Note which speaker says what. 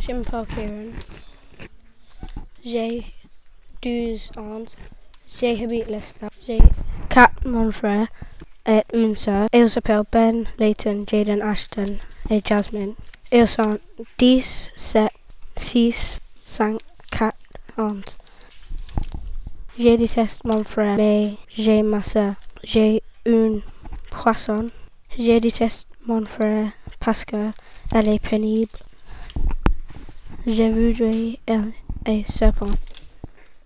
Speaker 1: Je m'appelle Kieran. J'ai 12 ans. J'habite l'Est. J'ai 4 mon frère et une sœur. Ils s'appellent Ben, Leighton, Jaden, Ashton et Jasmine. Ils sont 10, 7, 6, 5, 4 ans. Je déteste mon frère, mais j'ai ma sœur. J'ai un poisson. Je déteste mon frère parce qu'elle est pénible. Je voudrais elle est serpent.